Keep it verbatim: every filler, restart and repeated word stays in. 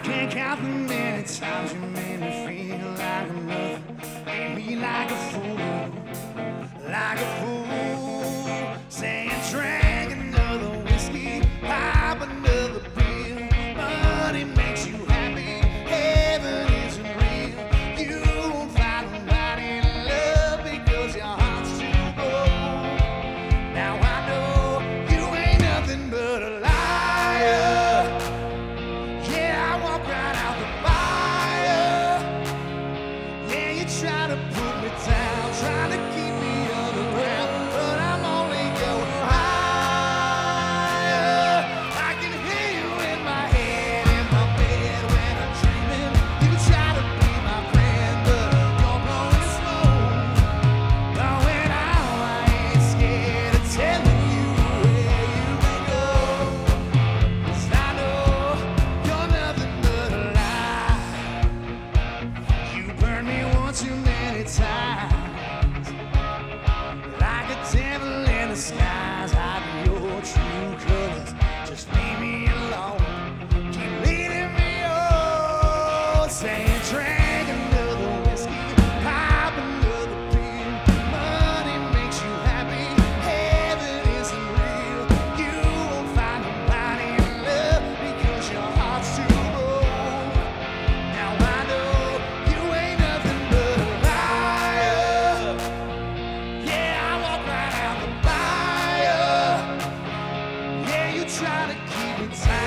can't count the many times you made me feel like a nothing. Made me like a fool, like a fool. Saying drink another whiskey, pop another pill. Money makes you happy, heaven isn't real. You won't find nobody to love because your heart's too cold. Now I know you ain't nothing but a liar. Yeah, I walk right out the fire. Yeah, you try to put me down, try to keep me underground, but I'm only going higher. I can hear you in my head, in my bed when I'm dreaming. You try to be my friend, but you're blowing smoke. Blowing out, I ain't scared of telling you where you may go. 'Cause I know you're nothing but a lie. You burned me one too many times, like a devil in the skies, hiding your true colors. Just leave me alone, keep leading me on, saying drink another whiskey, pop another pill. Money makes you happy, heaven isn't real. You won't find nobody to love because your heart's too cold. Now I know you ain't nothing but a liar. Yeah, I walk right out the fire. Yeah, you try to keep it tight.